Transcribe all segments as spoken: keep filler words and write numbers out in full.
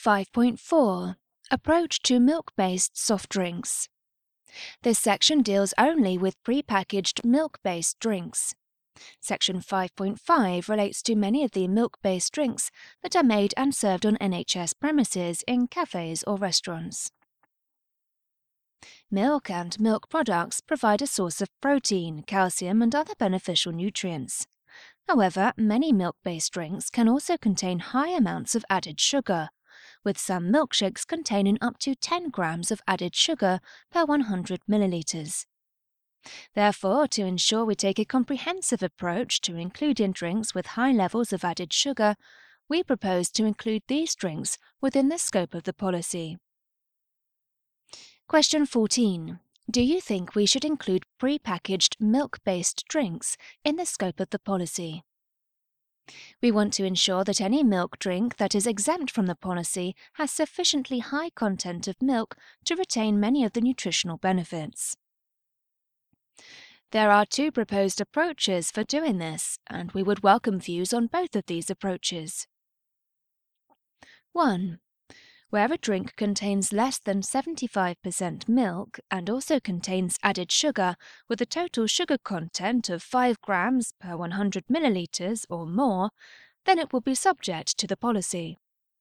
five point four. Approach to milk-based soft drinks. This section deals only with pre-packaged milk-based drinks. Section five point five relates to many of the milk-based drinks that are made and served on N H S premises in cafes or restaurants. Milk and milk products provide a source of protein, calcium, and other beneficial nutrients. However, many milk-based drinks can also contain high amounts of added sugar, with some milkshakes containing up to ten grams of added sugar per one hundred millilitres. Therefore, to ensure we take a comprehensive approach to including drinks with high levels of added sugar, we propose to include these drinks within the scope of the policy. Question fourteen. Do you think we should include pre-packaged milk-based drinks in the scope of the policy? We want to ensure that any milk drink that is exempt from the policy has sufficiently high content of milk to retain many of the nutritional benefits. There are two proposed approaches for doing this, and we would welcome views on both of these approaches. one. Where a drink contains less than seventy-five percent milk and also contains added sugar with a total sugar content of five grams per one hundred millilitres or more, then it will be subject to the policy.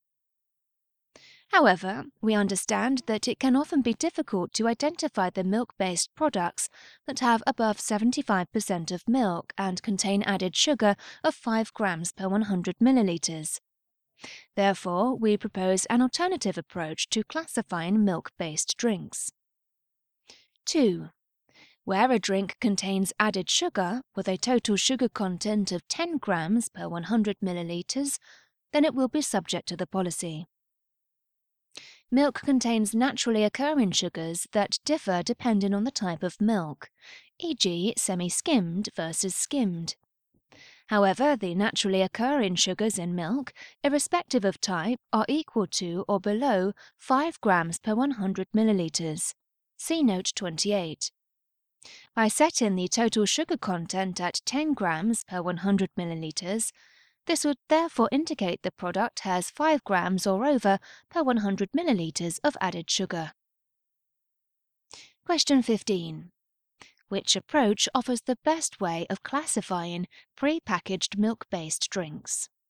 However, we understand that it can often be difficult to identify the milk-based products that have above seventy-five percent of milk and contain added sugar of five grams per one hundred millilitres. Therefore, we propose an alternative approach to classifying milk-based drinks. two. Where a drink contains added sugar with a total sugar content of ten grams per one hundred millilitres, then it will be subject to the policy. Milk contains naturally occurring sugars that differ depending on the type of milk, for example semi-skimmed versus skimmed. However, the naturally occurring sugars in milk, irrespective of type, are equal to or below five grams per one hundred millilitres. See Note twenty-eight. By setting the total sugar content at ten grams per one hundred millilitres, this would therefore indicate the product has five grams or over per one hundred millilitres of added sugar. Question fifteen. Which approach offers the best way of classifying pre-packaged milk-based drinks?